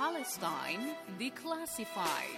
Palestine Declassified.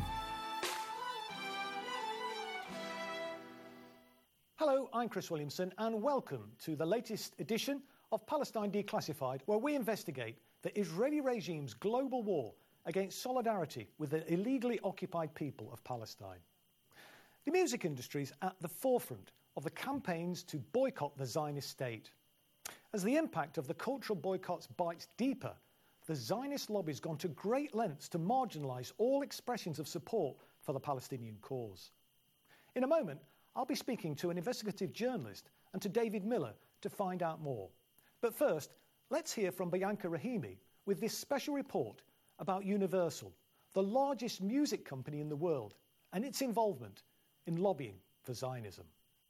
Hello, I'm Chris Williamson and welcome to the latest edition of Palestine Declassified, where we investigate the Israeli regime's global war against solidarity with the illegally occupied people of Palestine. The music industry is at the forefront of the campaigns to boycott the Zionist state. As the impact of the cultural boycotts bites deeper, the Zionist lobby has gone to great lengths to marginalise all expressions of support for the Palestinian cause. In a moment, I'll be speaking to an investigative journalist and to David Miller to find out more. But first, let's hear from Bianca Rahimi with this special report about Universal, the largest music company in the world, and its involvement in lobbying for Zionism.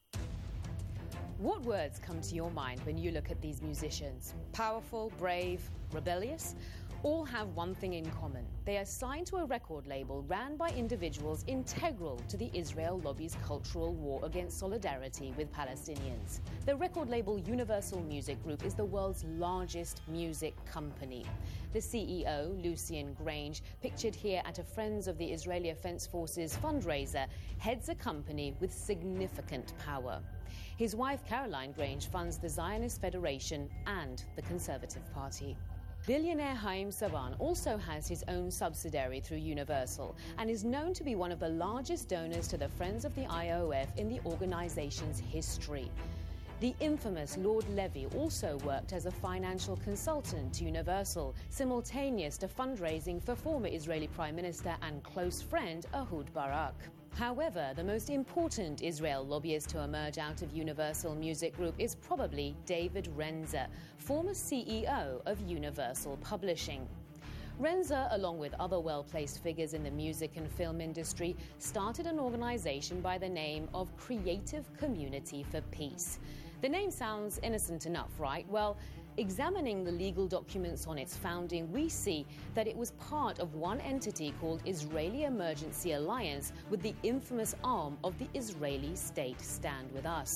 What words come to your mind when you look at these musicians? Powerful, brave, rebellious? All have one thing in common. They are signed to a record label ran by individuals integral to the Israel lobby's cultural war against solidarity with Palestinians. The record label Universal Music Group is the world's largest music company. The CEO, Lucian Grange, pictured here at a Friends of the Israeli Defense Forces fundraiser, heads a company with significant power. His wife, Caroline Grange, funds the Zionist Federation and the Conservative Party. Billionaire Haim Saban also has his own subsidiary through Universal and is known to be one of the largest donors to the Friends of the IOF in the organization's history. The infamous Lord Levy also worked as a financial consultant to Universal, simultaneous to fundraising for former Israeli Prime Minister and close friend Ehud Barak. However, the most important Israel lobbyist to emerge out of Universal Music Group is probably David Renzer, former CEO of Universal Publishing. Renzer, along with other well-placed figures in the music and film industry, started an organization by the name of Creative Community for Peace. The name sounds innocent enough, right? Well, examining the legal documents on its founding, we see that it was part of one entity called Israeli Emergency Alliance with the infamous arm of the Israeli state Stand With Us.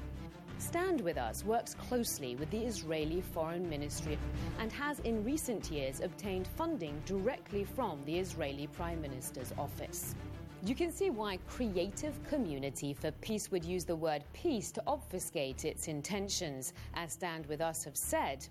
Stand With Us works closely with the Israeli Foreign Ministry and has in recent years obtained funding directly from the Israeli Prime Minister's office. You can see why Creative Community for Peace would use the word peace to obfuscate its intentions. As Stand With Us have said,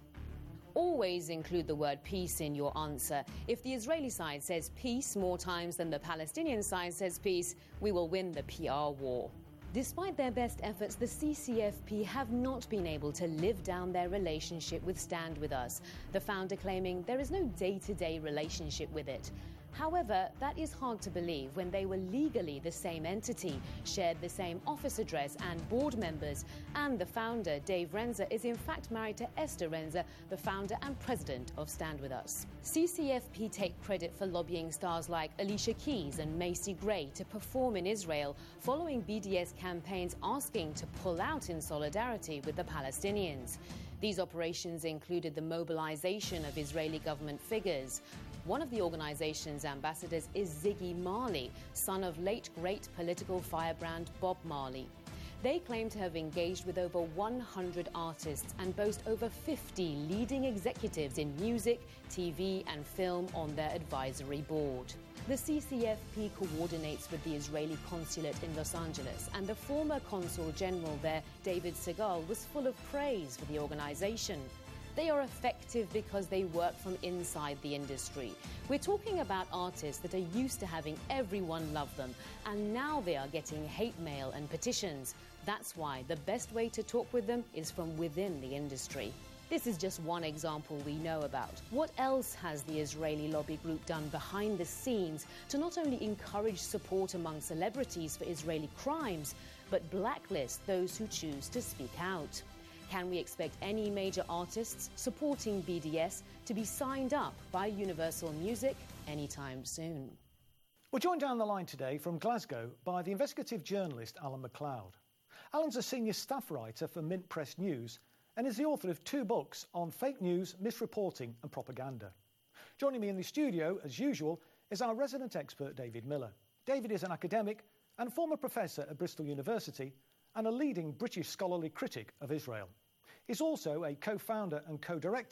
always include the word peace in your answer. If the Israeli side says peace more times than the Palestinian side says peace, we will win the PR war. Despite their best efforts, the CCFP have not been able to live down their relationship with Stand With Us, the founder claiming there is no day-to-day relationship with it. However, that is hard to believe when they were legally the same entity, shared the same office address and board members, and the founder, Dave Renzer, is in fact married to Esther Renzer, the founder and president of Stand With Us. CCFP take credit for lobbying stars like Alicia Keys and Macy Gray to perform in Israel, following BDS campaigns asking to pull out in solidarity with the Palestinians. These operations included the mobilization of Israeli government figures. One of the organization's ambassadors is Ziggy Marley, son of late great political firebrand Bob Marley. They claim to have engaged with over 100 artists and boast over 50 leading executives in music, TV and film on their advisory board. The CCFP coordinates with the Israeli consulate in Los Angeles, and the former consul general there, David Segal, was full of praise for the organization. They are effective because they work from inside the industry. We're talking about artists that are used to having everyone love them, and now they are getting hate mail and petitions. That's why the best way to talk with them is from within the industry. This is just one example we know about. What else has the Israeli lobby group done behind the scenes to not only encourage support among celebrities for Israeli crimes, but blacklist those who choose to speak out? Can we expect any major artists supporting BDS to be signed up by Universal Music anytime soon? We're joined down the line today from Glasgow by the investigative journalist Alan MacLeod. Alan's a senior staff writer for Mint Press News and is the author of 2 books on fake news, misreporting and propaganda. Joining me in the studio, as usual, is our resident expert David Miller. David is an academic and former professor at Bristol University and a leading British scholarly critic of Israel. He's also a co-founder and co-director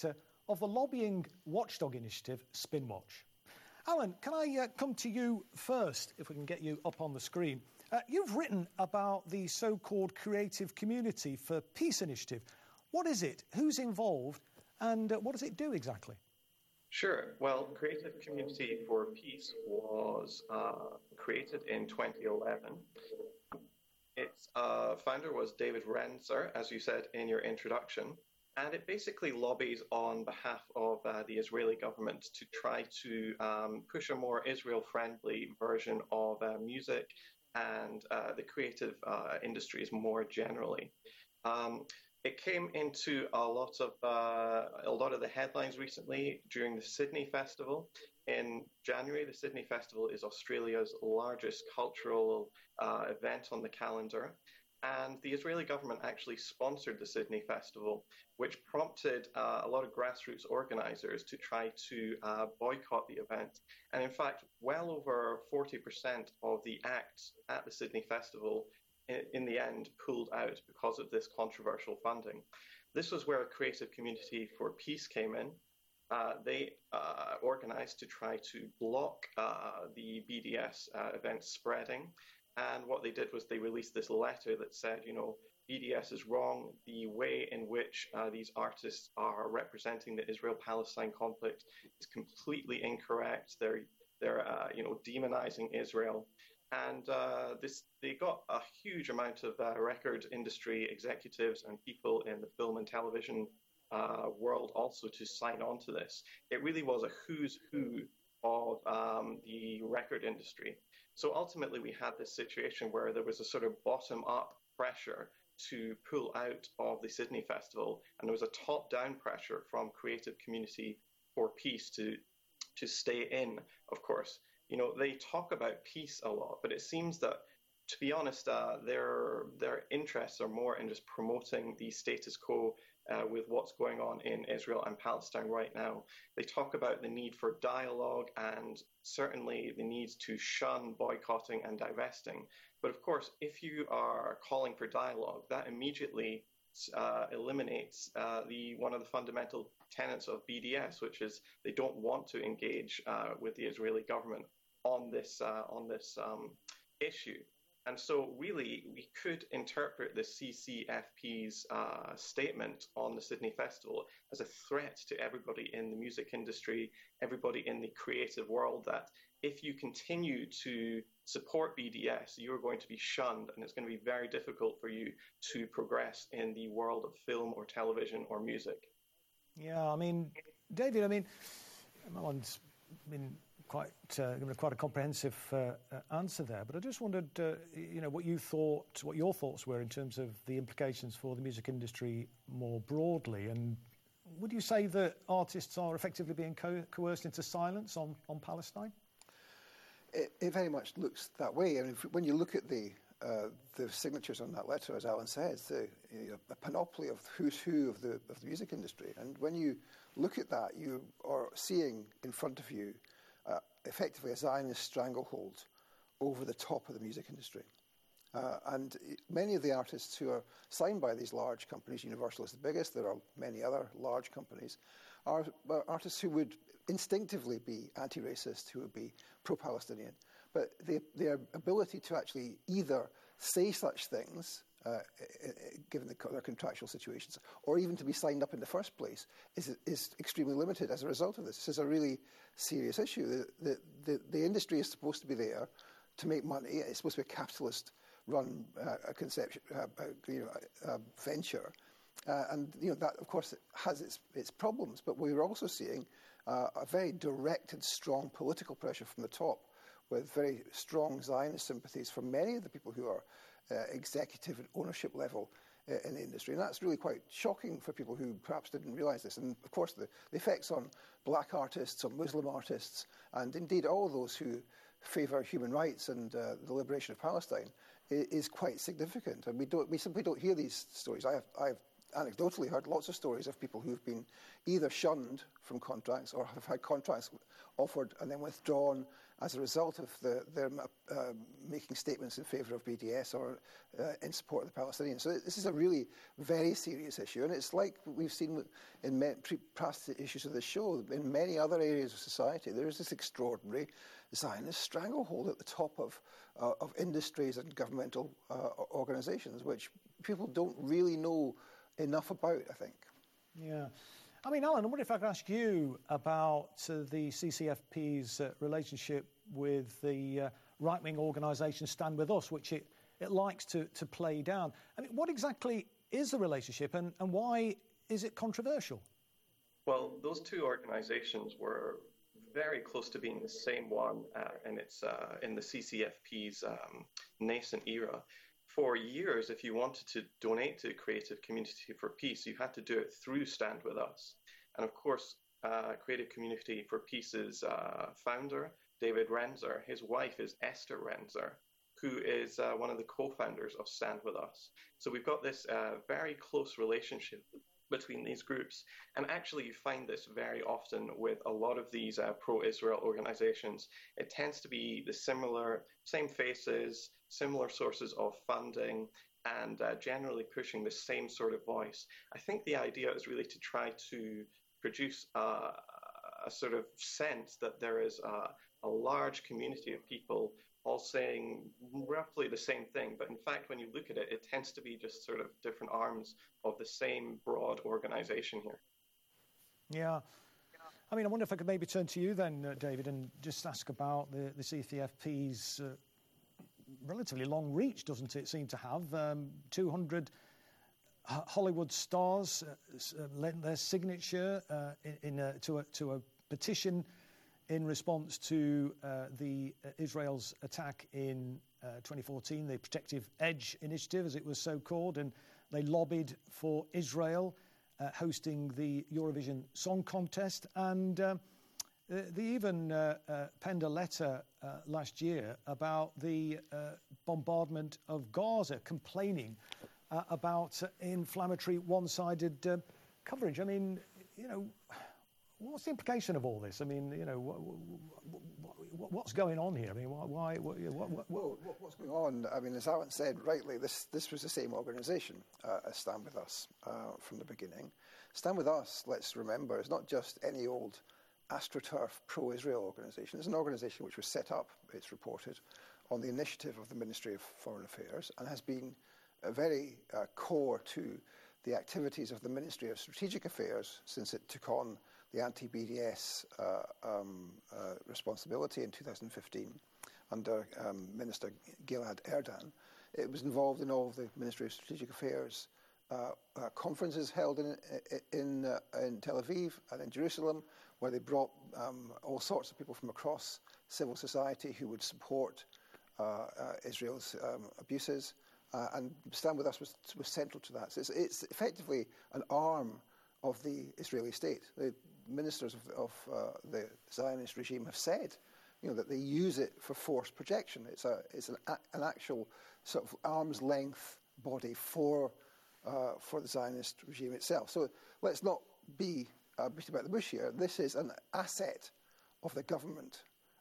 of the lobbying watchdog initiative, Spinwatch. Alan, can I come to you first, if we can get you up on the screen? You've written about the so-called Creative Community for Peace initiative. What is it? Who's involved? And what does it do exactly? Sure. Well, Creative Community for Peace was created in 2011. Its founder was David Renzer, as you said in your introduction, and it basically lobbies on behalf of the Israeli government to try to push a more Israel-friendly version of music and the creative industries more generally. It came into a lot of the headlines recently during the Sydney Festival. In January, the Sydney Festival is Australia's largest cultural event on the calendar. And the Israeli government actually sponsored the Sydney Festival, which prompted a lot of grassroots organizers to try to boycott the event. And in fact, well over 40% of the acts at the Sydney Festival in the end pulled out because of this controversial funding. This was where a Creative Community for Peace came in. They organized to try to block the BDS event spreading. And what they did was they released this letter that said, BDS is wrong. The way in which these artists are representing the Israel-Palestine conflict is completely incorrect. They're demonizing Israel. And they got a huge amount of record industry executives and people in the film and television world also to sign on to this. It really was a who's who of the record industry. So ultimately, we had this situation where there was a sort of bottom-up pressure to pull out of the Sydney Festival, and there was a top-down pressure from Creative Community for Peace to stay in, of course. They talk about peace a lot, but it seems that, to be honest, their interests are more in just promoting the status quo with what's going on in Israel and Palestine right now. They talk about the need for dialogue and certainly the need to shun boycotting and divesting. But of course, if you are calling for dialogue, that immediately eliminates one of the fundamental tenets of BDS, which is they don't want to engage with the Israeli government on this issue. And so really, we could interpret the CCFP's statement on the Sydney Festival as a threat to everybody in the music industry, everybody in the creative world, that if you continue to support BDS, you're going to be shunned, and it's going to be very difficult for you to progress in the world of film or television or music. Yeah, David, Alan's been given quite a comprehensive answer there, but I just wondered, what your thoughts were in terms of the implications for the music industry more broadly, and would you say that artists are effectively being coerced into silence on Palestine? It very much looks that way. When you look at the signatures on that letter, as Alan says, a panoply of who's who of the music industry, and when you look at that, you are seeing in front of you effectively a Zionist stranglehold over the top of the music industry. And many of the artists who are signed by these large companies, Universal is the biggest, there are many other large companies, are artists who would instinctively be anti-racist, who would be pro-Palestinian. But their ability to actually either say such things, given their contractual situations, or even to be signed up in the first place, is extremely limited as a result of this. This is a really serious issue. The industry is supposed to be there to make money. It's supposed to be a capitalist-run venture, and that of course has its problems. But we're also seeing a very direct and strong political pressure from the top, with very strong Zionist sympathies from many of the people who are executive and ownership level in the industry. And that's really quite shocking for people who perhaps didn't realise this. And of course, the effects on black artists, on Muslim artists, and indeed all those who favour human rights and the liberation of Palestine is quite significant. And we simply don't hear these stories. I've anecdotally heard lots of stories of people who've been either shunned from contracts or have had contracts offered and then withdrawn as a result of their making statements in favour of BDS or in support of the Palestinians. So this is a really very serious issue, and it's like we've seen in past issues of this show, in many other areas of society, there is this extraordinary Zionist stranglehold at the top of industries and governmental organisations, which people don't really know enough about, I think. Yeah. I mean, Alan, I wonder if I could ask you about the CCFP's relationship with the right-wing organisation Stand With Us, which it likes to play down. I mean, what exactly is the relationship and why is it controversial? Well, those two organisations were very close to being the same one, and it's in the CCFP's nascent era. For years, if you wanted to donate to Creative Community for Peace, you had to do it through Stand With Us. And of course, Creative Community for Peace's founder, David Renzer, his wife is Esther Renzer, who is one of the co-founders of Stand With Us. So we've got this very close relationship between these groups. And actually, you find this very often with a lot of these pro-Israel organizations. It tends to be the same faces, similar sources of funding, and generally pushing the same sort of voice. I think the idea is really to try to produce a sort of sense that there is a large community of people all saying roughly the same thing. But in fact, when you look at it, it tends to be just sort of different arms of the same broad organization here. Yeah. I mean, I wonder if I could maybe turn to you then, David, and just ask about the CCFP's relatively long reach, doesn't it seem to have? 200 Hollywood stars lent their signature to a petition in response to Israel's attack in 2014, the Protective Edge Initiative, as it was so called, and they lobbied for Israel hosting the Eurovision Song Contest, and they even penned a letter last year about the bombardment of Gaza, complaining about inflammatory one-sided coverage. I mean, you know, what's the implication of all this? I mean, you know, what's going on here? I mean, why? Well, what's going on? I mean, as Alan said rightly, this was the same organisation as Stand With Us from the beginning. Stand With Us, let's remember, is not just any old AstroTurf pro-Israel organisation. It's an organisation which was set up, it's reported, on the initiative of the Ministry of Foreign Affairs and has been very core to the activities of the Ministry of Strategic Affairs since it took on the anti-BDS responsibility in 2015 under Minister Gilad Erdan. It was involved in all of the Ministry of Strategic Affairs conferences held in Tel Aviv and in Jerusalem, where they brought all sorts of people from across civil society who would support Israel's abuses. And Stand With Us was central to that. So it's effectively an arm of the Israeli state. The ministers of the Zionist regime have said, you know, that they use it for force projection. It's an actual sort of arm's length body for the Zionist regime itself. So let's not be beat about the bush here. This is an asset of the government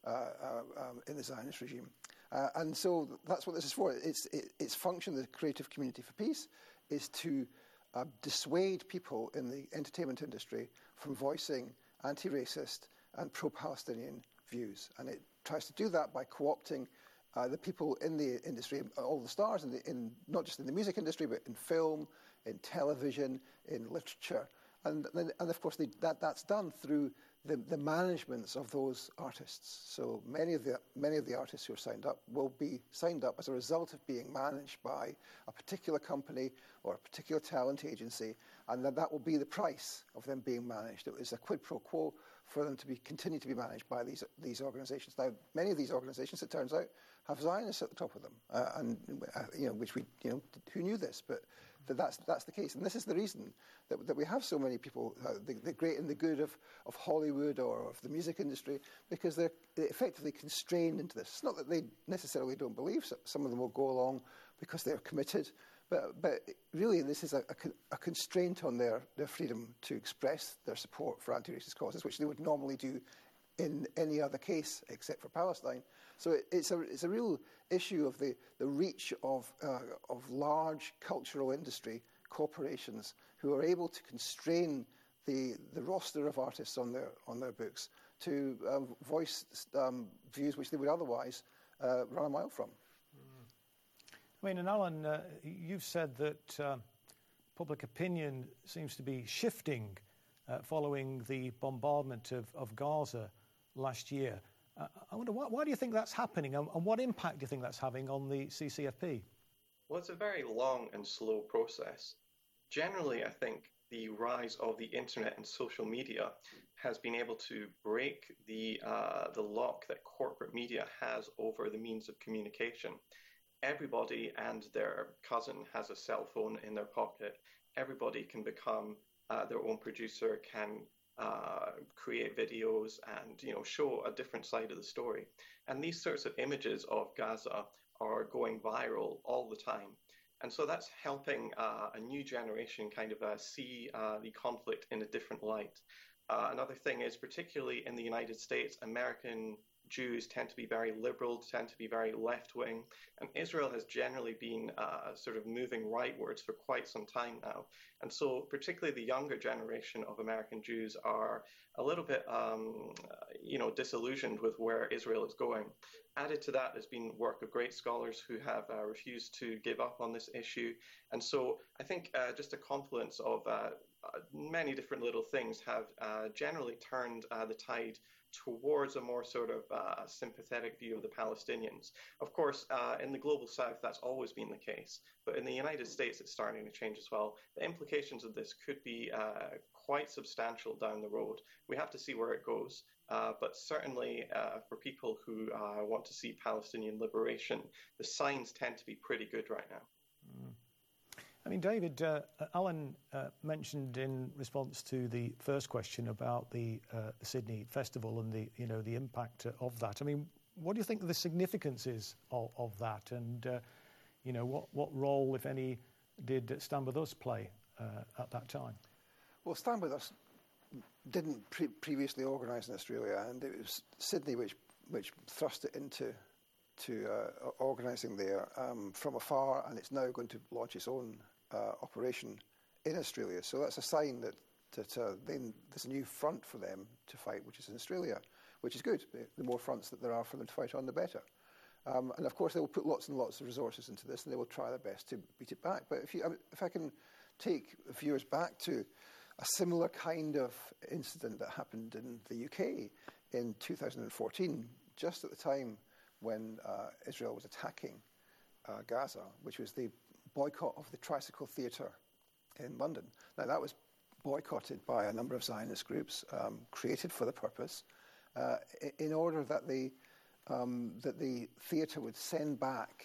in the Zionist regime. And so that's what this is for. Its function, the Creative Community for Peace, is to dissuade people in the entertainment industry from voicing anti-racist and pro-Palestinian views. And it tries to do that by co-opting the people in the industry, all the stars, in not just in the music industry, but in film, in television, in literature. And of course, that's done through the managements of those artists. So many of the artists who are signed up will be signed up as a result of being managed by a particular company or a particular talent agency, and that will be the price of them being managed. It is a quid pro quo for them to continue to be managed by these organisations. Now, many of these organisations, it turns out, have Zionists at the top of them, and which we, who knew this, but that's the case, and this is the reason that we have so many people, the great and the good of Hollywood or of the music industry, because they're effectively constrained into this. It's not that they necessarily don't believe. Some of them will go along because they're committed, But really, this is a constraint on their freedom to express their support for anti-racist causes, which they would normally do in any other case except for Palestine. So it's a real issue of the reach of large cultural industry corporations who are able to constrain the roster of artists on their books to voice views which they would otherwise run a mile from. I mean, and Alan, you've said that public opinion seems to be shifting following the bombardment of Gaza last year. I wonder, why do you think that's happening, and what impact do you think that's having on the CCFP? Well, it's a very long and slow process. Generally, I think the rise of the internet and social media has been able to break the lock that corporate media has over the means of communication. Everybody and their cousin has a cell phone in their pocket. Everybody can become their own producer, can create videos and show a different side of the story. And these sorts of images of Gaza are going viral all the time. And so that's helping a new generation kind of see the conflict in a different light. Another thing is, particularly in the United States, American Jews tend to be very liberal, tend to be very left-wing, and Israel has generally been sort of moving rightwards for quite some time now. And so particularly the younger generation of American Jews are a little bit, disillusioned with where Israel is going. Added to that has been work of great scholars who have refused to give up on this issue. And so I think just a confluence of many different little things have generally turned the tide towards a more sort of sympathetic view of the Palestinians. Of course, in the global south, that's always been the case. But in the United States, it's starting to change as well. The implications of this could be quite substantial down the road. We have to see where it goes. But certainly for people who want to see Palestinian liberation, the signs tend to be pretty good right now. I mean, David, Alan mentioned in response to the first question about the Sydney Festival and the impact of that. I mean, what do you think the significance is of that, and what role, if any, did Stand With Us play at that time? Well, Stand With Us didn't previously organise in Australia, and it was Sydney which thrust it into organising there from afar, and it's now going to launch its own operation in Australia. So that's a sign that then there's a new front for them to fight, which is in Australia, which is good. The more fronts that there are for them to fight on, the better. And of course, they will put lots and lots of resources into this, and they will try their best to beat it back. But if I can take viewers back to a similar kind of incident that happened in the UK in 2014, just at the time when Israel was attacking Gaza, which was the boycott of the Tricycle Theatre in London. Now, that was boycotted by a number of Zionist groups created for the purpose in order that the theatre would send back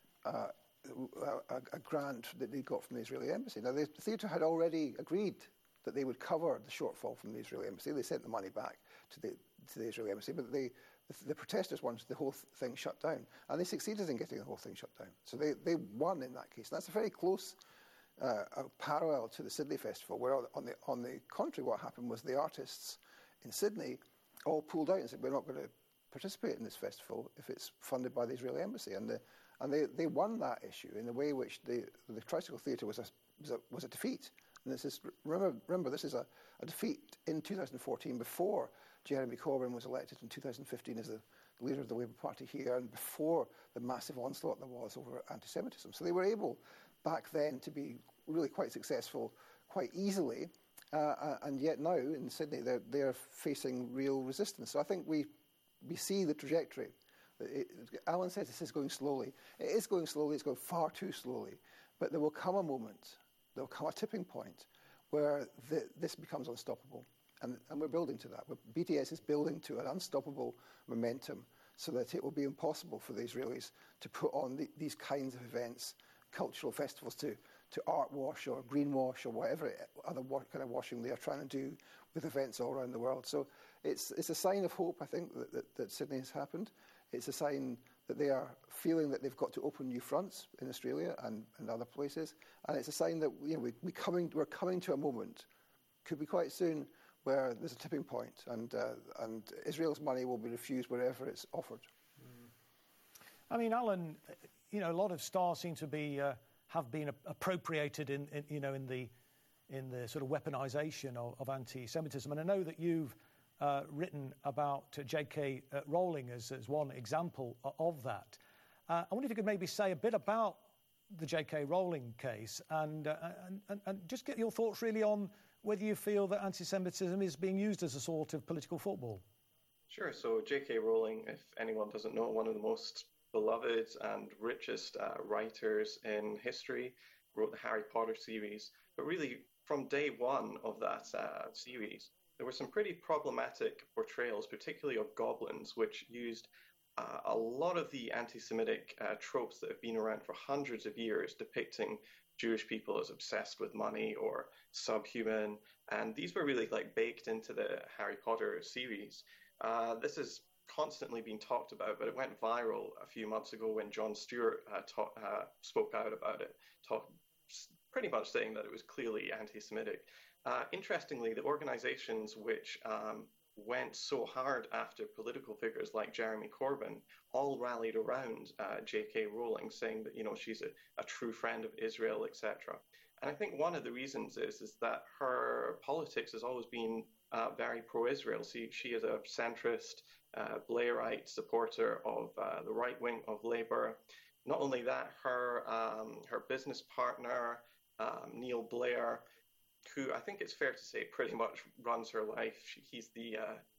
a grant that they got from the Israeli embassy. Now, the theatre had already agreed that they would cover the shortfall from the Israeli embassy. They sent the money back to the Israeli embassy, but the protesters wanted the whole thing shut down, and they succeeded in getting the whole thing shut down. So they won in that case. And that's a very close parallel to the Sydney Festival, where on the contrary, what happened was the artists in Sydney all pulled out and said, we're not going to participate in this festival if it's funded by the Israeli embassy. And they won that issue in a way which the Tricycle Theatre was a defeat. And this is remember this is a defeat in 2014 before Jeremy Corbyn was elected in 2015 as the leader of the Labour Party here, and before the massive onslaught there was over anti-Semitism. So they were able back then to be really quite successful quite easily, and yet now in Sydney they're facing real resistance. So I think we see the trajectory. Alan says this is going slowly. It is going slowly. It's going far too slowly. But there will come a moment, there will come a tipping point where this becomes unstoppable. And we're building to that. BDS is building to an unstoppable momentum so that it will be impossible for the Israelis to put on these kinds of events, cultural festivals, to art wash or greenwash or whatever other kind of washing they are trying to do with events all around the world. So it's a sign of hope, I think, that Sydney has happened. It's a sign that they are feeling that they've got to open new fronts in Australia and other places, and it's a sign that we're coming to a moment, could be quite soon, where there's a tipping point, and Israel's money will be refused wherever it's offered. I mean, Alan, a lot of stars seem to be have been appropriated in the sort of weaponization of anti-Semitism, and I know that you've written about J.K. Rowling as one example of that. I wonder if you could maybe say a bit about the J.K. Rowling case and just get your thoughts really on whether you feel that anti-Semitism is being used as a sort of political football. Sure. So J.K. Rowling, if anyone doesn't know, one of the most beloved and richest writers in history, wrote the Harry Potter series. But really, from day one of that series, there were some pretty problematic portrayals, particularly of goblins, which used a lot of the anti-Semitic tropes that have been around for hundreds of years, depicting Jewish people as obsessed with money or subhuman. And these were really baked into the Harry Potter series. This has constantly been talked about, but it went viral a few months ago when Jon Stewart spoke out about it, pretty much saying that it was clearly anti-Semitic. Interestingly, the organizations which went so hard after political figures like Jeremy Corbyn all rallied around J.K. Rowling, saying that she's a true friend of Israel, etc. And I think one of the reasons is that her politics has always been very pro-Israel. She is a centrist, Blairite supporter of the right wing of Labour. Not only that, her business partner, Neil Blair, who I think it's fair to say pretty much runs her life. He's the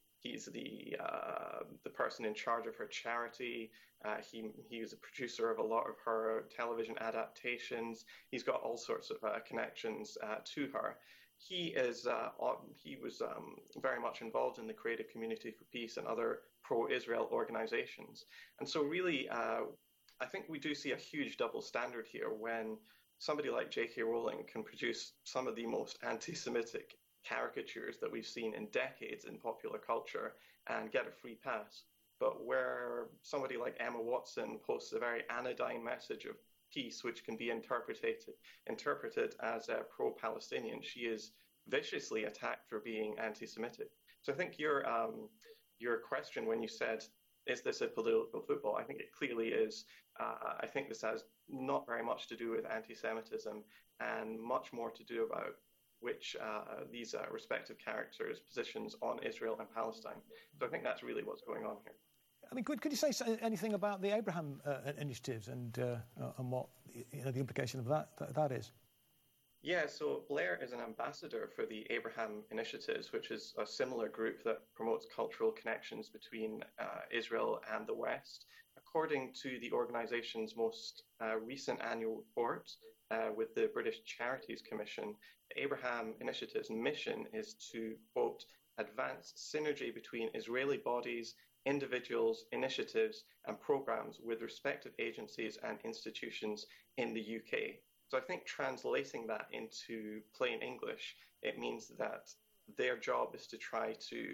person in charge of her charity. He was a producer of a lot of her television adaptations. He's got all sorts of connections to her. He was very much involved in the Creative Community for Peace and other pro-Israel organizations. And so really, I think we do see a huge double standard here when somebody like J.K. Rowling can produce some of the most anti-Semitic caricatures that we've seen in decades in popular culture and get a free pass. But where somebody like Emma Watson posts a very anodyne message of peace, which can be interpreted as a pro-Palestinian, she is viciously attacked for being anti-Semitic. So I think your question when you said, is this a political football? I think it clearly is. I think this has not very much to do with anti-Semitism and much more to do about which these respective characters' positions on Israel and Palestine. So I think that's really what's going on here. I mean, could you say anything about the Abraham initiatives and what the implication of that is? Yeah, so Blair is an ambassador for the Abraham Initiatives, which is a similar group that promotes cultural connections between Israel and the West. According to the organization's most recent annual report with the British Charities Commission, the Abraham Initiative's mission is to, quote, advance synergy between Israeli bodies, individuals, initiatives, and programs with respective agencies and institutions in the UK. So I think translating that into plain English, it means that their job is to try to,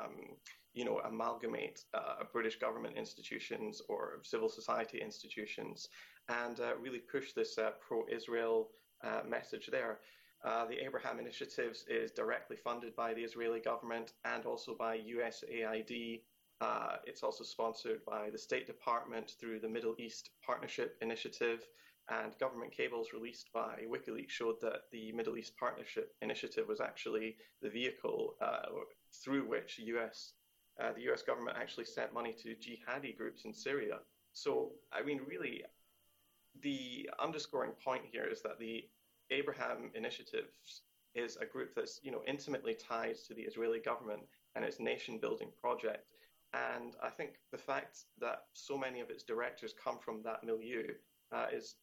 amalgamate British government institutions or civil society institutions and really push this pro-Israel message there. The Abraham Initiatives is directly funded by the Israeli government and also by USAID. It's also sponsored by the State Department through the Middle East Partnership Initiative. And government cables released by WikiLeaks showed that the Middle East Partnership Initiative was actually the vehicle through which the US government actually sent money to jihadi groups in Syria. So, I mean, really, the underscoring point here is that the Abraham Initiative is a group that's, intimately tied to the Israeli government and its nation-building project. And I think the fact that so many of its directors come from that milieu is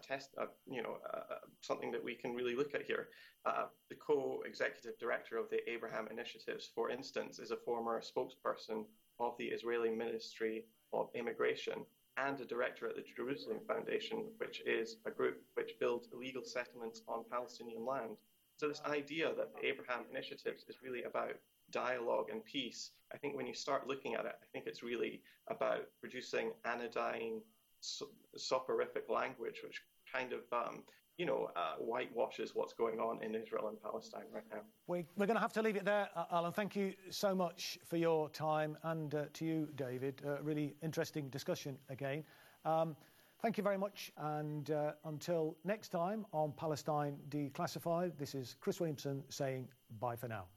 something that we can really look at here. The co-executive director of the Abraham Initiatives, for instance, is a former spokesperson of the Israeli Ministry of Immigration and a director at the Jerusalem Foundation, which is a group which builds illegal settlements on Palestinian land. So this idea that the Abraham Initiatives is really about dialogue and peace, I think when you start looking at it, I think it's really about producing anodyne, soporific language, which kind of, whitewashes what's going on in Israel and Palestine right now. We're going to have to leave it there, Alan. Thank you so much for your time, and to you, David. Really interesting discussion again. Thank you very much, and until next time on Palestine Declassified, this is Chris Williamson saying bye for now.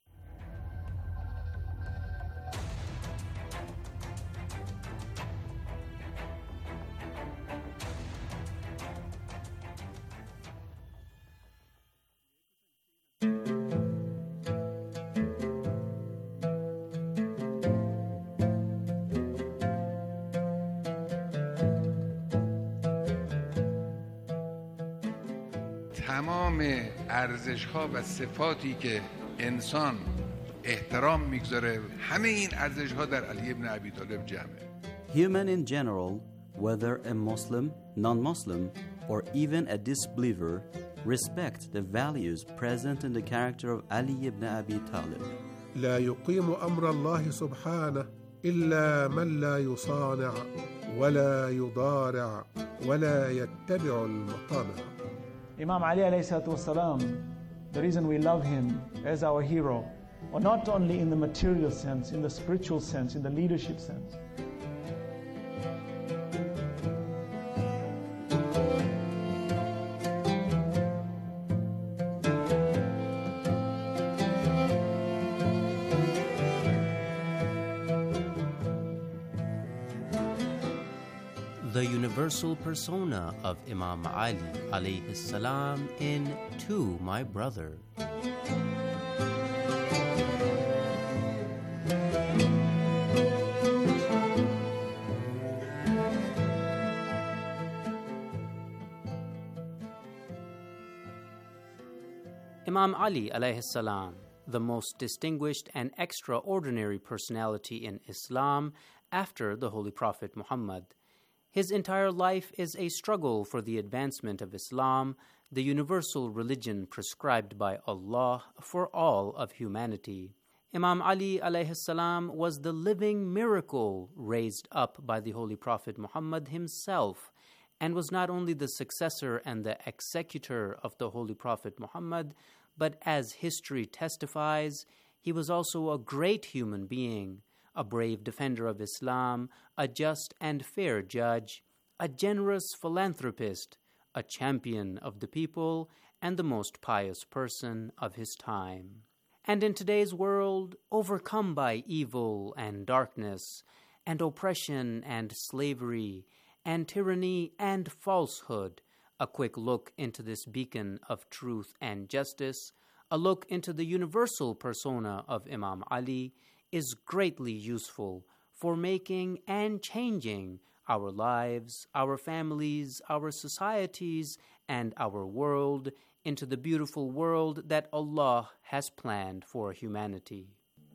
تمام ارزش‌ها و صفاتی که انسان احترام میگذاره همه این ارزش‌ها در علی ابن ابی طالب جمعه. Human in general, whether a Muslim, non-Muslim, or even a disbeliever, respect the values present in the character of Ali ibn Abi Talib. لا يقيم أمر الله سبحانه إلا من لا يصانع ولا يضارع ولا يتبع المطامع. Imam Ali alayhi salatu wasalam, the reason we love him as our hero, or not only in the material sense, in the spiritual sense, in the leadership sense. The universal persona of Imam Ali alayhi salam in To My Brother. Imam Ali alayhi salam, the most distinguished and extraordinary personality in Islam after the Holy Prophet Muhammad. His entire life is a struggle for the advancement of Islam, the universal religion prescribed by Allah for all of humanity. Imam Ali alayhi salam was the living miracle raised up by the Holy Prophet Muhammad himself, and was not only the successor and the executor of the Holy Prophet Muhammad, but as history testifies, he was also a great human being, a brave defender of Islam, a just and fair judge, a generous philanthropist, a champion of the people, and the most pious person of his time. And in today's world, overcome by evil and darkness, and oppression and slavery, and tyranny and falsehood, a quick look into this beacon of truth and justice, a look into the universal persona of Imam Ali, is greatly useful for making and changing our lives, our families, our societies, and our world into the beautiful world that Allah has planned for humanity.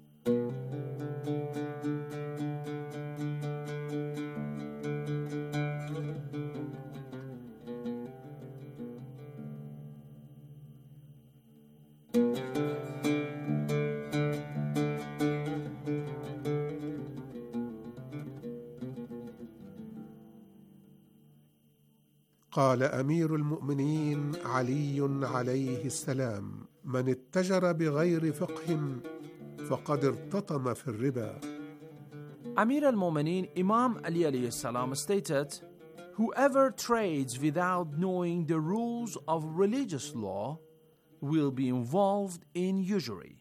قال أمير المؤمنين علي عليه السلام: من اتجر بغير فقه فقد ارتطم في الربا. Amir al-Mu'mineen Imam Ali alayhi salam stated, whoever trades without knowing the rules of religious law will be involved in usury.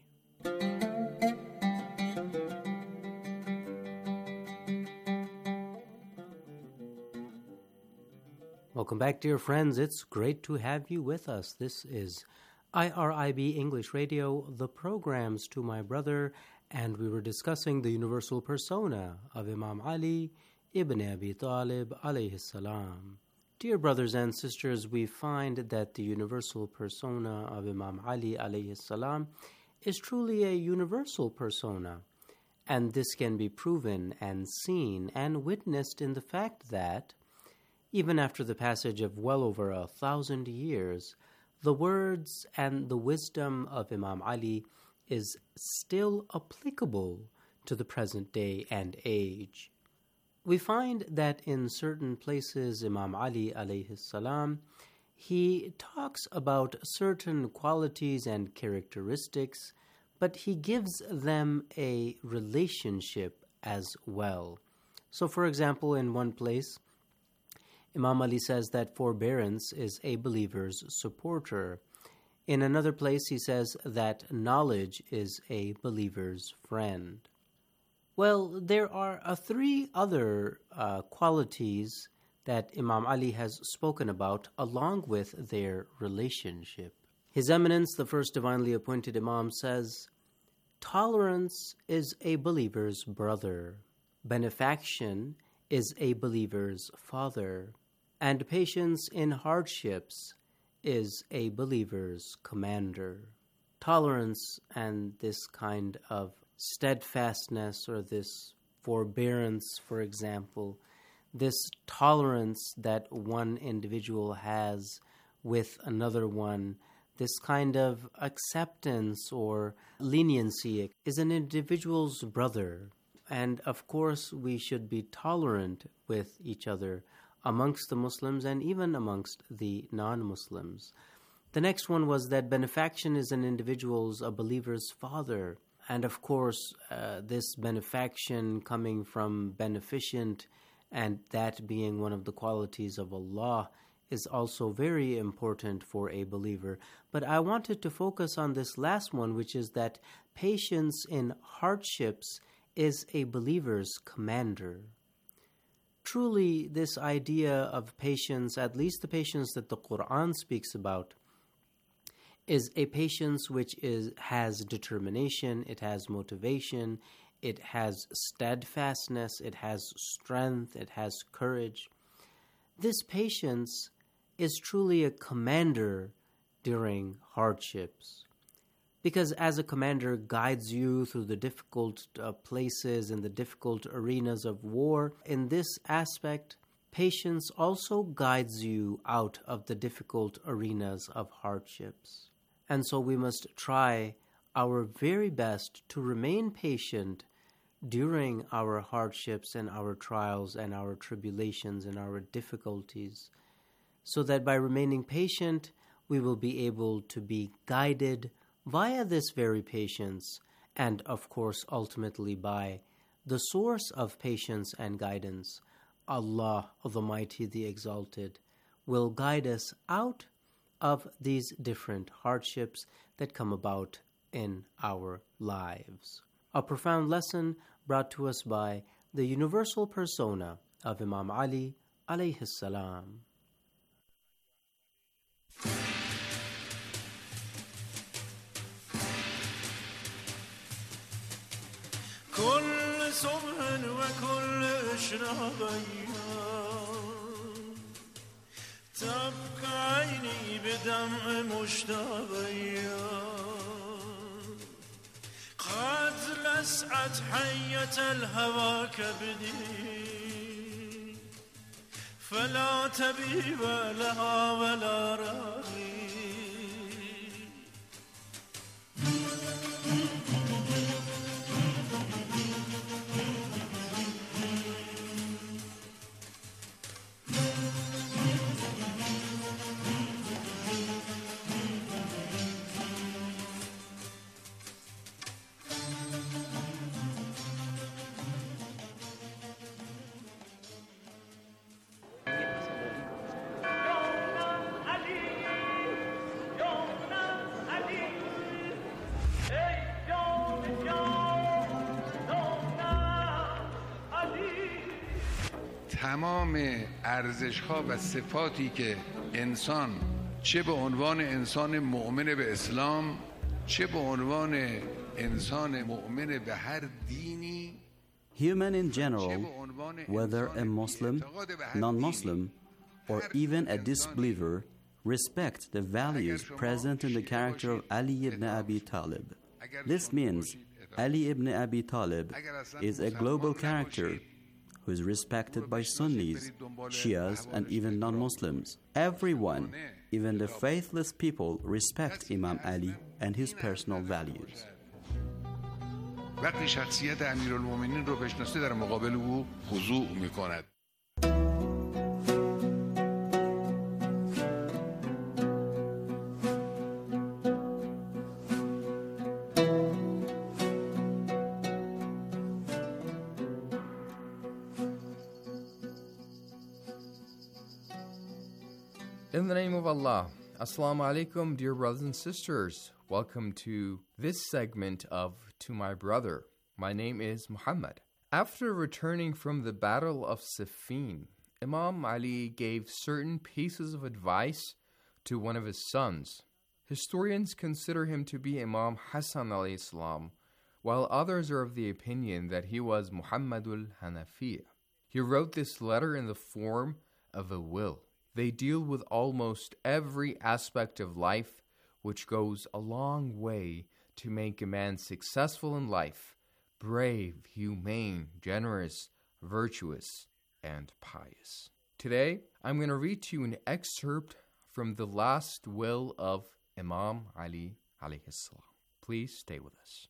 Welcome back, dear friends. It's great to have you with us. This is IRIB English Radio, the programs To My Brother, and we were discussing the universal persona of Imam Ali ibn Abi Talib alayhi salam. Dear brothers and sisters, we find that the universal persona of Imam Ali alayhi salam is truly a universal persona, and this can be proven and seen and witnessed in the fact that even after the passage of well over 1,000 years, the words and the wisdom of Imam Ali is still applicable to the present day and age. We find that in certain places, Imam Ali alayhi salam, he talks about certain qualities and characteristics, but he gives them a relationship as well. So, for example, in one place, Imam Ali says that forbearance is a believer's supporter. In another place, he says that knowledge is a believer's friend. Well, there are three other qualities that Imam Ali has spoken about along with their relationship. His Eminence, the first divinely appointed Imam, says, tolerance is a believer's brother, benefaction is a believer's father, and patience in hardships is a believer's commander. Tolerance and this kind of steadfastness or this forbearance, for example, this tolerance that one individual has with another one, this kind of acceptance or leniency is an individual's brother. And of course, we should be tolerant with each other amongst the Muslims and even amongst the non-Muslims. The next one was that benefaction is an individual's, a believer's father. And of course, this benefaction coming from beneficent and that being one of the qualities of Allah is also very important for a believer. But I wanted to focus on this last one, which is that patience in hardships is a believer's commander. Truly, this idea of patience, at least the patience that the Quran speaks about, is a patience which has determination, it has motivation, it has steadfastness, it has strength, it has courage. This patience is truly a commander during hardships, because as a commander guides you through the difficult places and the difficult arenas of war, in this aspect, patience also guides you out of the difficult arenas of hardships. And so we must try our very best to remain patient during our hardships and our trials and our tribulations and our difficulties, so that by remaining patient, we will be able to be guided via this very patience, and of course ultimately by the source of patience and guidance, Allah the Mighty, the Exalted, will guide us out of these different hardships that come about in our lives. A profound lesson brought to us by the universal persona of Imam Ali alayhi salam. كل صبح وكل إشراقية تبكى عيني بدمع مشتاقية قد لسعت حية الهوى كبدي فلا تبيب لها ولا راغي تمام ارزش‌ها و صفاتی که انسان چه به عنوان انسان مؤمن به اسلام چه به عنوان انسان مؤمن به هر دینی Human in general, whether a Muslim, non-Muslim, or even a disbeliever, respect the values present in the character of Ali ibn Abi Talib. This means Ali ibn Abi Talib is a global character who is respected by Sunnis, Shias, and even non-Muslims. Everyone, even the faithless people, respect Imam Ali and his personal values. وقتی شخصیت امیرالمومنین رو بشناسه در مقابل او خضوع میکند. In the name of Allah, Assalamu alaikum, dear brothers and sisters. Welcome to this segment of To My Brother. My name is Muhammad. After returning from the Battle of Siffin, Imam Ali gave certain pieces of advice to one of his sons. Historians consider him to be Imam Hassan alayhi salam, while others are of the opinion that he was Muhammadul Hanafiya. He wrote this letter in the form of a will. They deal with almost every aspect of life, which goes a long way to make a man successful in life, brave, humane, generous, virtuous, and pious. Today, I'm going to read to you an excerpt from the last will of Imam Ali alayhi salam. Please stay with us.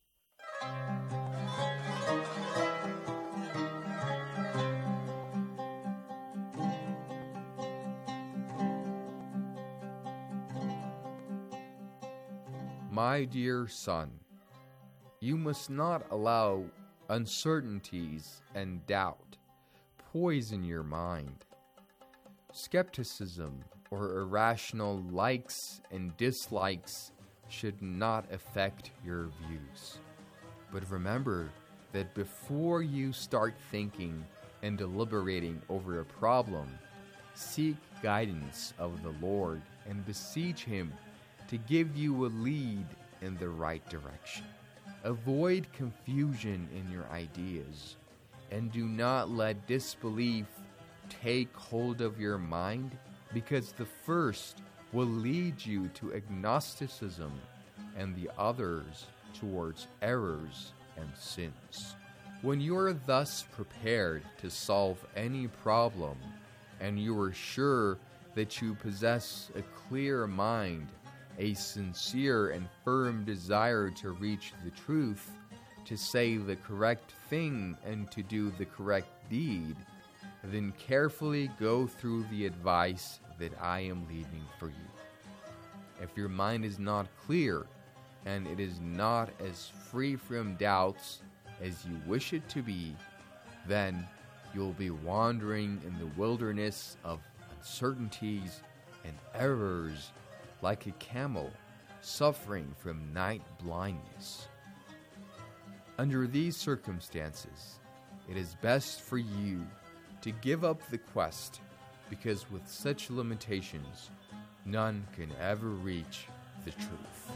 My dear son, you must not allow uncertainties and doubt poison your mind. Skepticism or irrational likes and dislikes should not affect your views. But remember that before you start thinking and deliberating over a problem, seek guidance of the Lord and beseech Him to give you a lead in the right direction. Avoid confusion in your ideas, and do not let disbelief take hold of your mind, because the first will lead you to agnosticism and the others towards errors and sins. When you are thus prepared to solve any problem, and you are sure that you possess a clear mind, a sincere and firm desire to reach the truth, to say the correct thing and to do the correct deed, then carefully go through the advice that I am leaving for you. If your mind is not clear and it is not as free from doubts as you wish it to be, then you'll be wandering in the wilderness of uncertainties and errors like a camel suffering from night blindness. Under these circumstances, it is best for you to give up the quest, because with such limitations, none can ever reach the truth.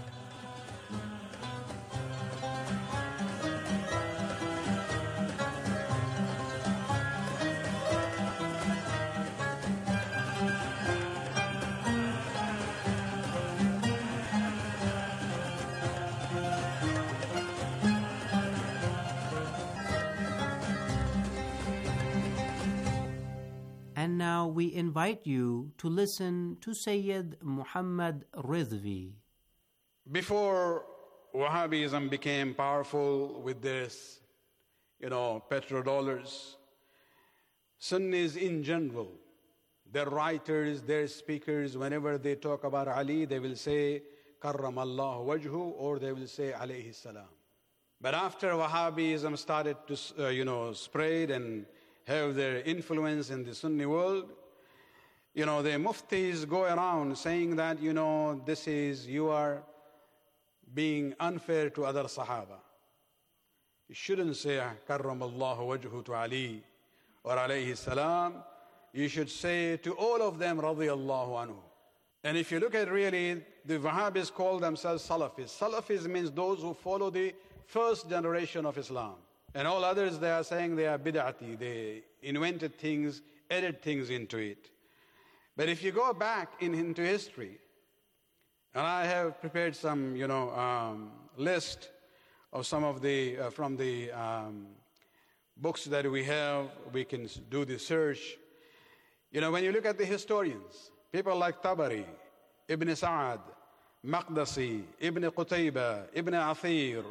And now we invite you to listen to Sayyid Muhammad Ridvi. Before Wahhabism became powerful with this, petrodollars, Sunnis in general, their writers, their speakers, whenever they talk about Ali, they will say, Karramallahu wajhu, or they will say, alayhi salam. But after Wahhabism started to, spread and have their influence in the Sunni world, the muftis go around saying that, you are being unfair to other Sahaba. You shouldn't say, Karramallahu wajhu to Ali or alayhi salam. You should say to all of them, radiyallahu anhu. And if you look at really, the Wahhabis call themselves Salafis. Salafis means those who follow the first generation of Islam. And all others, they are saying they are bid'ati. They invented things, added things into it. But if you go back into history, and I have prepared some, list of some of the, from the books that we have, we can do the search. When you look at the historians, people like Tabari, Ibn Sa'ad, Maqdisi, Ibn Qutayba, Ibn Athir,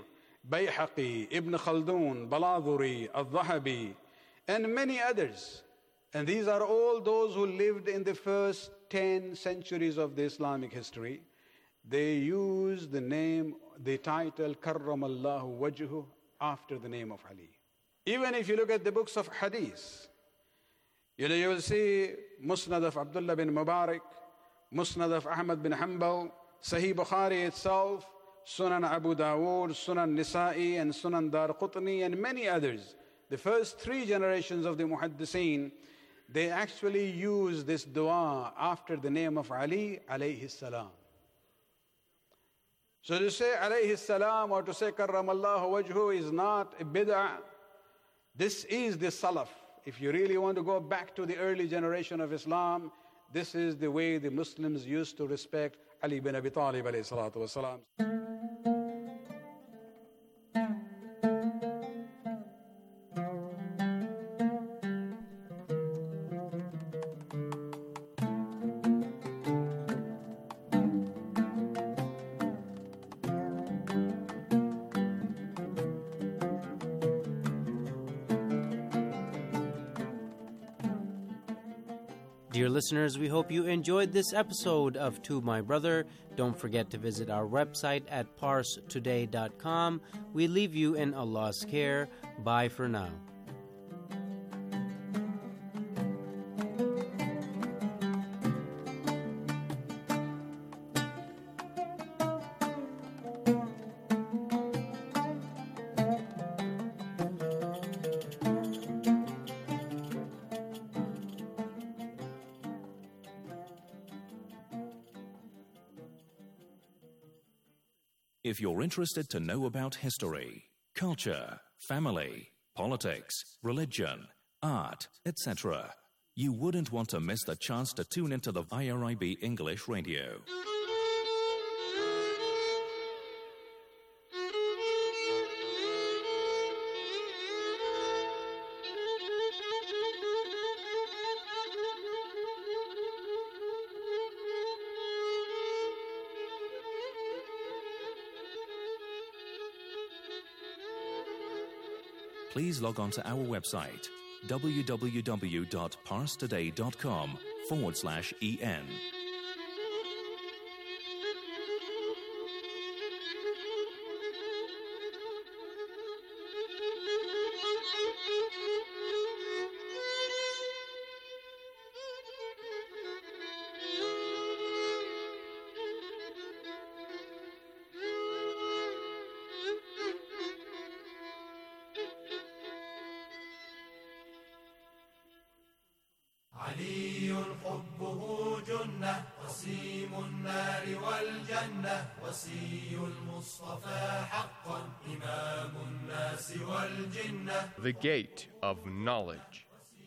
Bayhaqi, Ibn Khaldun, Baladhuri, Al-Dhahabi, and many others. And these are all those who lived in the first 10 centuries of the Islamic history. They use the title Karramallahu Wajhu after the name of Ali. Even if you look at the books of Hadith, you will see Musnad of Abdullah bin Mubarak, Musnad of Ahmad bin Hanbal, Sahih Bukhari itself, Sunan Abu Dawood, Sunan Nisa'i, and Sunan Dar Qutni, and many others. The first 3 generations of the Muhaddiseen, they actually use this dua after the name of Ali alayhi salam. So to say alayhi salam or to say karramallahu wajhu is not a bid'ah. This is the salaf. If you really want to go back to the early generation of Islam, this is the way the Muslims used to respect Ali bin Abi Talib alayhi salatu wasalam. Dear listeners, we hope you enjoyed this episode of To My Brother. Don't forget to visit our website at parstoday.com. We leave you in Allah's care. Bye for now. If you're interested to know about history, culture, family, politics, religion, art, etc., you wouldn't want to miss the chance to tune into the IRIB English Radio. Please log on to our website, www.parstoday.com/en. علي حبه جنة وسيم النار والجنة وسي المصطفى حقا إمام الناس والجنة. The Gate of Knowledge.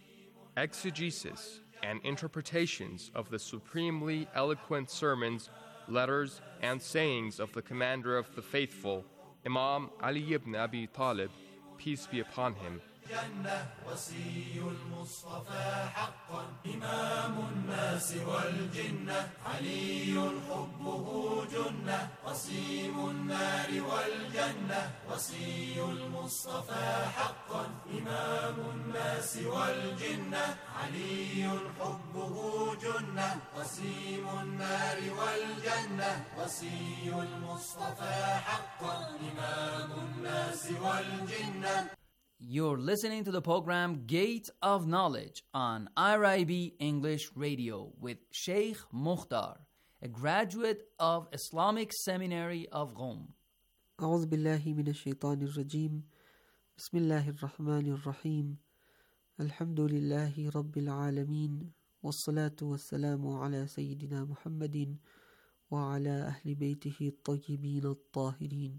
Exegesis and interpretations of the supremely eloquent sermons, letters, and sayings of the Commander of the Faithful, Imam Ali ibn Abi Talib, peace be upon him. جنة وسي المصطفى حقا إمام الناس والجنة علي حبه جنة وسيم النار والجنة وسي المصطفى حقا إمام الناس والجنة علي حبه جنة وسيم النار والجنة وسي المصطفى حقا إمام الناس والجنة. You're listening to the program Gate of Knowledge on IRIB English Radio with Sheikh Mukhtar, a graduate of Islamic Seminary of Qom. أعوذ بالله من الشيطان الرجيم بسم الله الرحمن الرحيم الحمد لله رب العالمين والصلاة والسلام على سيدنا محمد وعلى أهل بيته الطيبين الطاهرين.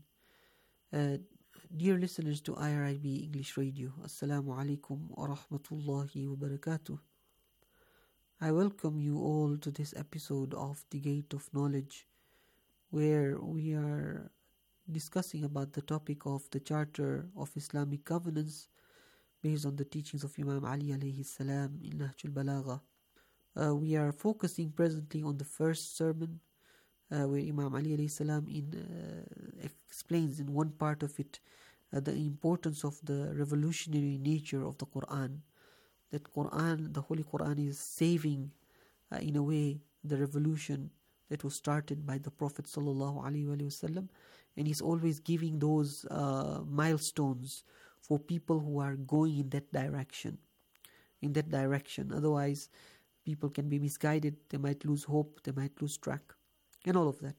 Dear listeners to IRIB English Radio, Assalamu alaikum wa rahmatullahi wa barakatuh. I welcome you all to this episode of The Gate of Knowledge, where we are discussing about the topic of the Charter of Islamic Governance based on the teachings of Imam Ali alayhi salam in Nahjul Balagha. We are focusing presently on the first sermon, where Imam Ali alayhi salam explains in one part of it the importance of the revolutionary nature of the Quran. That Quran, the Holy Quran, is saving in a way the revolution that was started by the Prophet sallallahu alaihi wasallam, and he's always giving those milestones for people who are going in that direction. Otherwise, people can be misguided, they might lose hope, they might lose track, and all of that.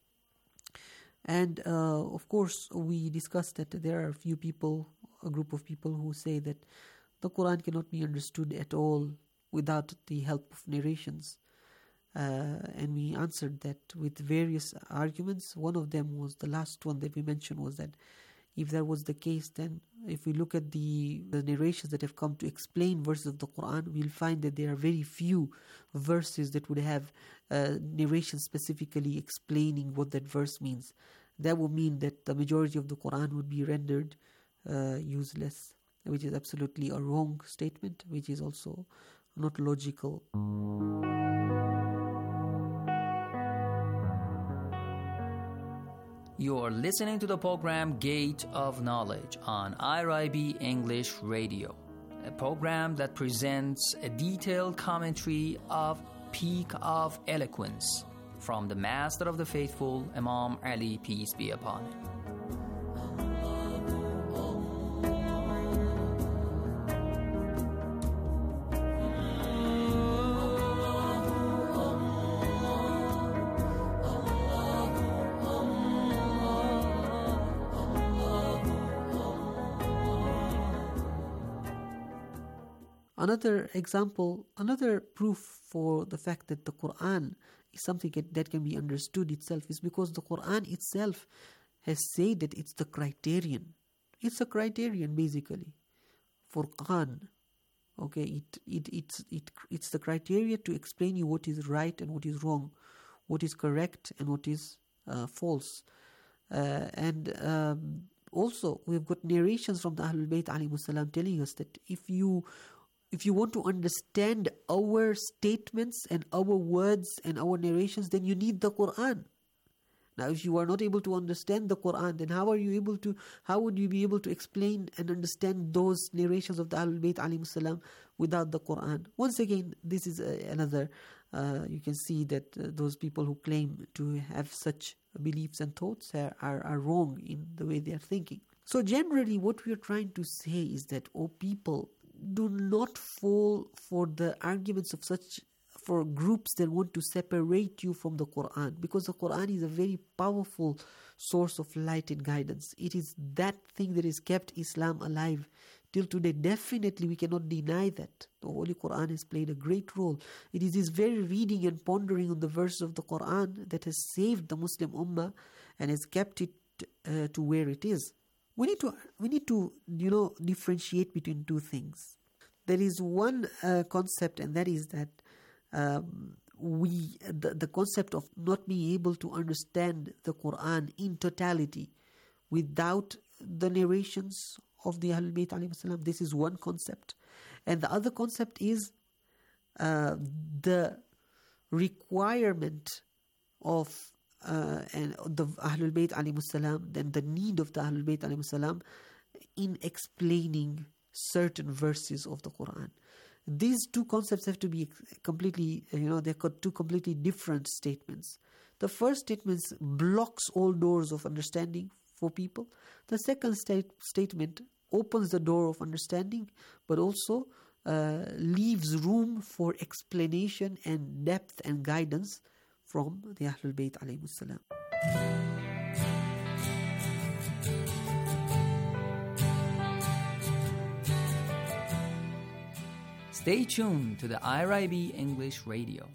And of course, we discussed that there are a group of people who say that the Quran cannot be understood at all without the help of narrations. And we answered that with various arguments. One of them was, the last one that we mentioned, was that if that was the case, then if we look at the narrations that have come to explain verses of the Quran, we'll find that there are very few verses that would have narration specifically explaining what that verse means. That would mean that the majority of the Quran would be rendered useless, which is absolutely a wrong statement, which is also not logical. You're listening to the program Gate of Knowledge on IRIB English Radio, a program that presents a detailed commentary of Peak of Eloquence from the Master of the Faithful, Imam Ali, peace be upon him. Another example, another proof for the fact that the Quran is something that can be understood itself is because the Quran itself has said that it's the criterion. It's a criterion basically for Quran. Okay, it's the criteria to explain you what is right and what is wrong, what is correct and what is false. Also, we've got narrations from the Ahlul Bayt alayhimus salam telling us that if you want to understand our statements and our words and our narrations, then you need the Quran. Now, if you are not able to understand the Quran, then how would you be able to explain and understand those narrations of the Ahlul Bayt alayhimus salam without the Quran? Once again, this is another, you can see that those people who claim to have such beliefs and thoughts are wrong in the way they are thinking. So generally, what we are trying to say is that, people, do not fall for the arguments of for groups that want to separate you from the Quran, because the Quran is a very powerful source of light and guidance. It is that thing that has kept Islam alive till today. Definitely we cannot deny that. The Holy Quran has played a great role. It is this very reading and pondering on the verses of the Quran that has saved the Muslim Ummah and has kept it to where it is. We need to differentiate between two things. There is one concept, and that is that the concept of not being able to understand the Quran in totality without the narrations of the Ahlul Bayt alayhi salam. This is one concept. And the other concept is the requirement of and the Ahlul Bayt alayhi salam, then the need of the Ahlul Bayt alayhi salam in explaining certain verses of the Quran. These two concepts have to be completely, they're two completely different statements. The first statement blocks all doors of understanding for people. The second statement opens the door of understanding, but also leaves room for explanation and depth and guidance from the Ahlul Bayt alayhimus salam. Stay tuned to the IRIB English Radio.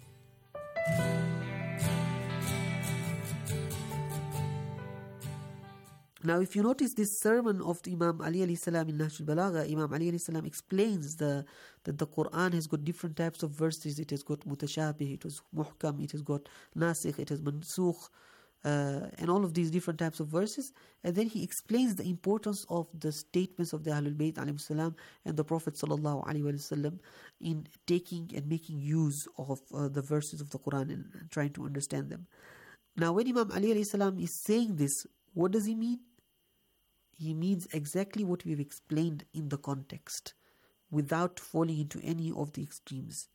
Now, if you notice this sermon of Imam Ali alayhi salam in Nahj al-Balagha, Imam Ali alayhi salam explains that the Quran has got different types of verses. It has got mutashabih, it has muhkam, it has got nasikh, it has mansukh, and all of these different types of verses. And then he explains the importance of the statements of the Ahlul Bayt alayhi salam and the Prophet sallallahu alaihi wasallam in taking and making use of the verses of the Quran and trying to understand them. Now, when Imam Ali alayhi salam is saying this, what does he mean? He means exactly what we've explained in the context, without falling into any of the extremes.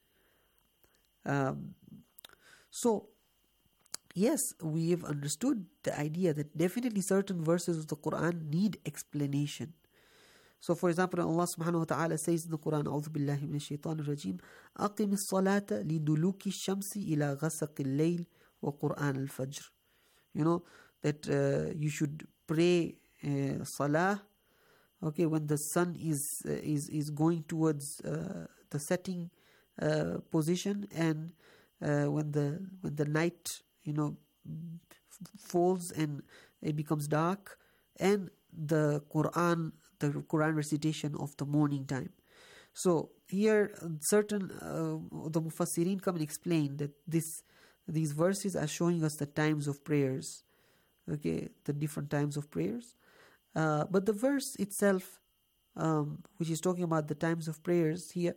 So, yes, we have understood the idea that definitely certain verses of the Quran need explanation. So, for example, Allah subhanahu wa ta'ala says in the Quran, أعوذ بالله من الشيطان الرجيم أقم الصلاة لدلوك الشمس إلى غسق الليل وقرآن الفجر. You know, that you should pray salah, okay, when the sun is going towards the setting position, and when the night, you know, falls and it becomes dark, and the Quran recitation of the morning time. So here certain the Mufassirin come and explain that these verses are showing us the times of prayers, okay, the different times of prayers. But the verse itself, which is talking about the times of prayers here,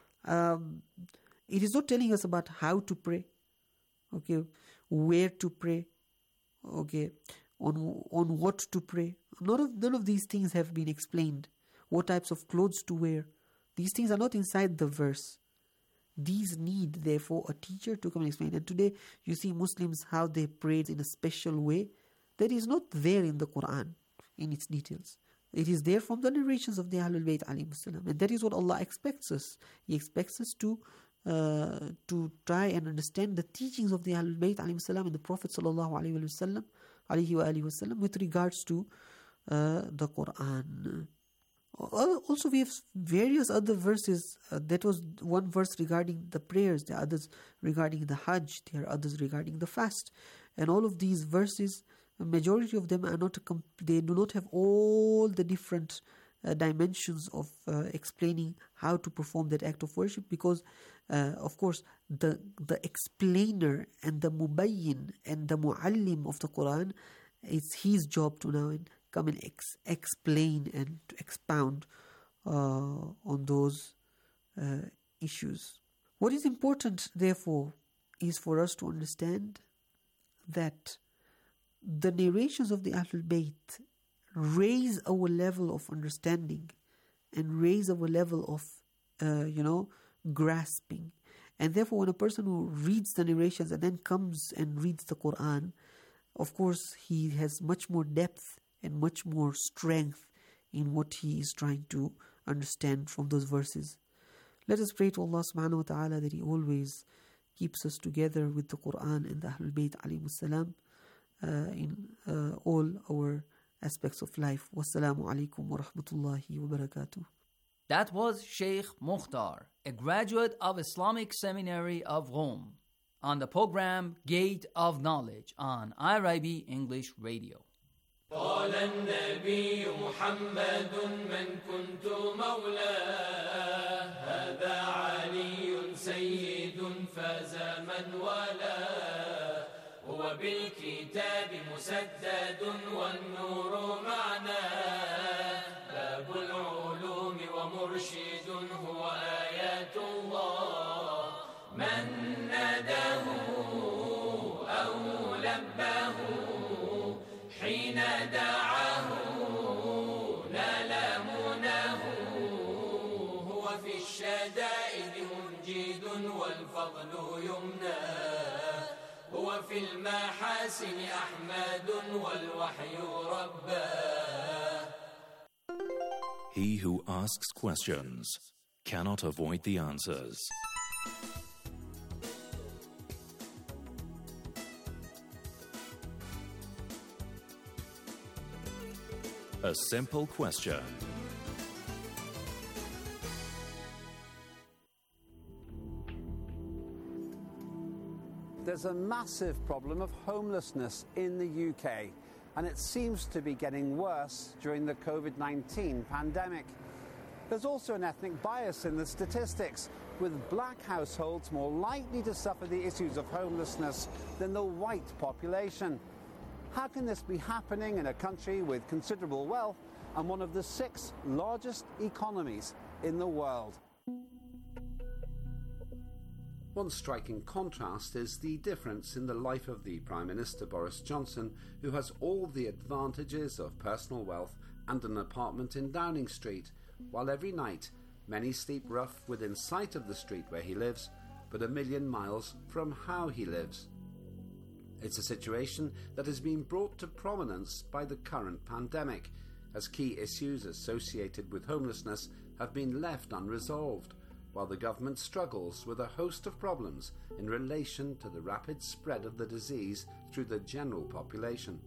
it is not telling us about how to pray, okay, where to pray, okay, on what to pray. None of these things have been explained. What types of clothes to wear. These things are not inside the verse. These need, therefore, a teacher to come and explain. And today, you see Muslims, how they prayed in a special way. That is not there in the Quran, in its details. It is there from the narrations of the Ahlul Bayt alayhim salam. And that is what Allah expects us. He expects us to try and understand the teachings of the Ahlul Bayt alayhim salam and the Prophet sallallahu alayhi wa sallam with regards to the Quran. Also, we have various other verses. That was one verse regarding the prayers, the others regarding the Hajj, there are others regarding the fast. And all of these verses, a majority of them are not, they do not have all the different dimensions of explaining how to perform that act of worship, because of course the explainer and the mubayyin and the muallim of the Quran, it's his job to now come and explain and to expound on those issues. What is important, therefore, is for us to understand that the narrations of the Ahlul Bayt raise our level of understanding and raise our level of, grasping. And therefore, when a person who reads the narrations and then comes and reads the Quran, of course, he has much more depth and much more strength in what he is trying to understand from those verses. Let us pray to Allah subhanahu wa ta'ala that He always keeps us together with the Quran and the Ahlul Bayt alayhimus salam in all our aspects of life. Wassalamu alaikum wa rahmatullahi wa barakatuh. That was Sheikh Mukhtar, a graduate of Islamic Seminary of Rome, on the program Gate of Knowledge on IRIB English Radio. قال النبي محمد من كنت مولاه هذا علي سيد فاز من والاه هو بالكتاب مسدد والنور معناه باب العلوم ومرشد هو آيات الله من ناداه أو لباه حين دعاه نال مناه هو في الشدائد منجد والفضل يمناه هو في المحاسن أحمد والوحي رباه. He who asks questions cannot avoid the answers. A simple question. There's a massive problem of homelessness in the UK, and it seems to be getting worse during the COVID-19 pandemic. There's also an ethnic bias in the statistics, with black households more likely to suffer the issues of homelessness than the white population. How can this be happening in a country with considerable wealth and one of the 6 largest economies in the world? One striking contrast is the difference in the life of the Prime Minister Boris Johnson, who has all the advantages of personal wealth and an apartment in Downing Street, while every night many sleep rough within sight of the street where he lives, but a million miles from how he lives. It's a situation that has been brought to prominence by the current pandemic, as key issues associated with homelessness have been left unresolved, while the government struggles with a host of problems in relation to the rapid spread of the disease through the general population.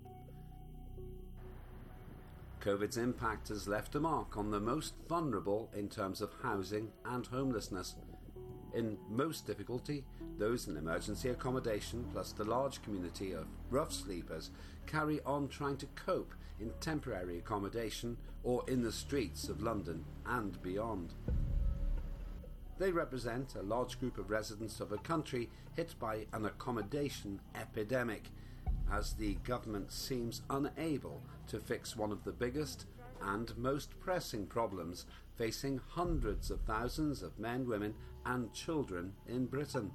COVID's impact has left a mark on the most vulnerable in terms of housing and homelessness. In most difficulty, those in emergency accommodation plus the large community of rough sleepers carry on trying to cope in temporary accommodation or in the streets of London and beyond. They represent a large group of residents of a country hit by an accommodation epidemic, as the government seems unable to fix one of the biggest and most pressing problems facing hundreds of thousands of men, women and children in Britain.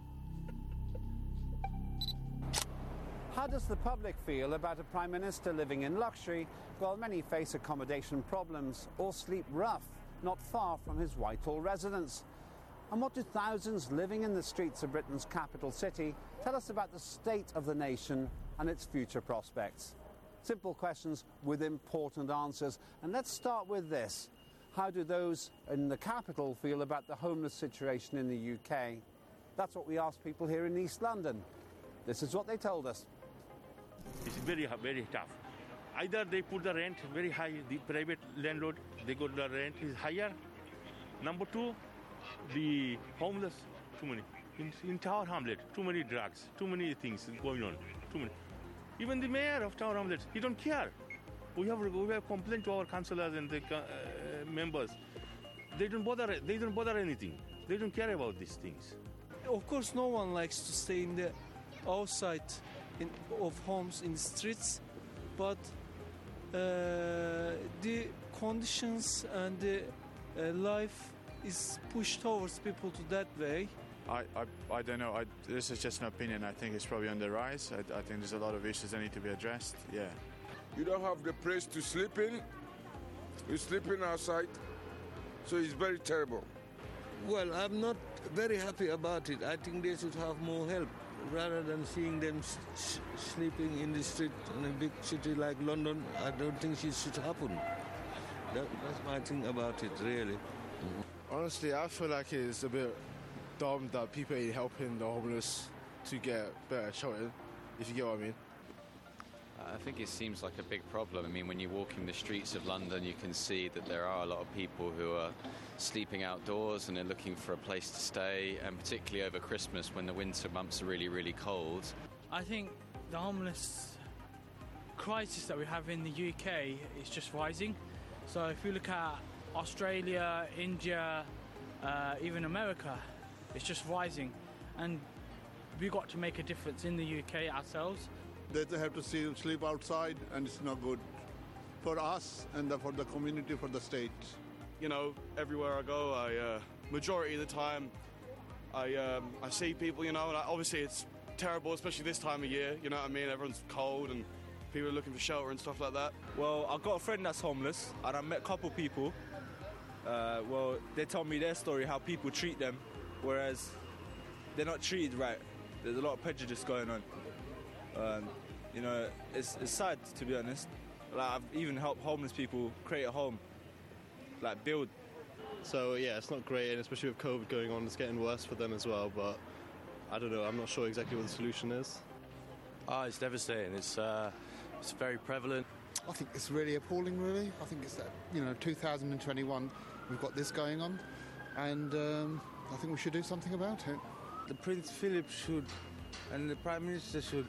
How does the public feel about a Prime Minister living in luxury while many face accommodation problems or sleep rough not far from his Whitehall residence? And what do thousands living in the streets of Britain's capital city tell us about the state of the nation and its future prospects? Simple questions with important answers. And let's start with this. How do those in the capital feel about the homeless situation in the UK? That's what we asked people here in East London. This is what they told us. It's very, very tough. Either they put the rent very high, the private landlord, they got the rent is higher. Number two, the homeless, too many. In Tower Hamlet, too many drugs, too many things going on, too many. Even the mayor of Tower Hamlet, he don't care. We have complained to our councillors and the members. They don't bother anything. They don't care about these things. Of course, no one likes to stay in the outside of homes in the streets, but the conditions and the life is pushed towards people to that way. I don't know. This is just an opinion. I think it's probably on the rise. I think there's a lot of issues that need to be addressed. Yeah. You don't have the place to sleep in. You're sleeping outside. So it's very terrible. Well, I'm not very happy about it. I think they should have more help rather than seeing them sleeping in the street in a big city like London. I don't think it should happen. That's my thing about it, really. Honestly, I feel like it's a bit dumb that people ain't helping the homeless to get better shelter, if you get what I mean. I think it seems like a big problem. I mean, when you're walking the streets of London, you can see that there are a lot of people who are sleeping outdoors and are looking for a place to stay, and particularly over Christmas when the winter months are really, really cold. I think the homeless crisis that we have in the UK is just rising. So if you look at Australia, India, even America, it's just rising. And we've got to make a difference in the UK ourselves. They have to sleep outside, and it's not good for us and for the community, for the state. You know, everywhere I go, majority of the time, I see people, you know, and obviously it's terrible, especially this time of year, you know what I mean? Everyone's cold and people are looking for shelter and stuff like that. Well, I've got a friend that's homeless, and I met a couple people. Well, they told me their story, how people treat them, whereas they're not treated right. There's a lot of prejudice going on. You know, it's sad, to be honest. Like, I've even helped homeless people create a home, like build. So yeah, it's not great, and especially with COVID going on, it's getting worse for them as well. But I don't know. I'm not sure exactly what the solution is. It's devastating. It's very prevalent. I think it's really appalling. Really, I think it's that 2021, we've got this going on, and I think we should do something about it. The Prince Philip should, and the Prime Minister should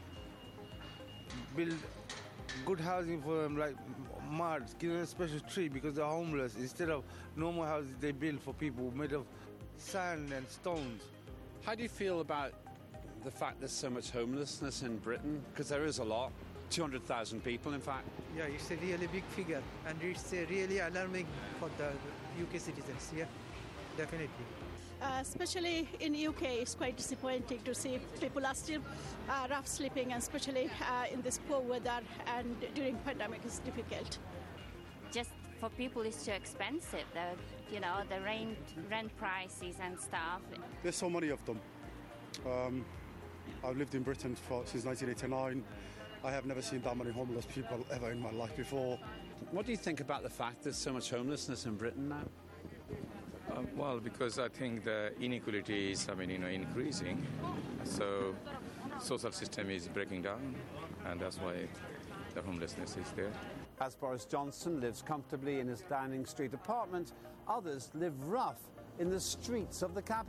build good housing for them, like marts, give them a special treat because they're homeless. Instead of normal houses they build for people made of sand and stones. How do you feel about the fact there's so much homelessness in Britain? Because there is a lot. 200,000 people, in fact. Yeah, it's a really big figure, and it's really alarming for the UK citizens, yeah. Definitely. Especially in UK, it's quite disappointing to see people are still rough sleeping, and especially in this poor weather and during pandemic is difficult. Just for people, it's too expensive. The rent prices and stuff. There's so many of them. I've lived in Britain since 1989. I have never seen that many homeless people ever in my life before. What do you think about the fact there's so much homelessness in Britain now? Well, because I think the inequality is, increasing. So social system is breaking down, and that's why the homelessness is there. As Boris Johnson lives comfortably in his Downing Street apartment, others live rough in the streets of the capital.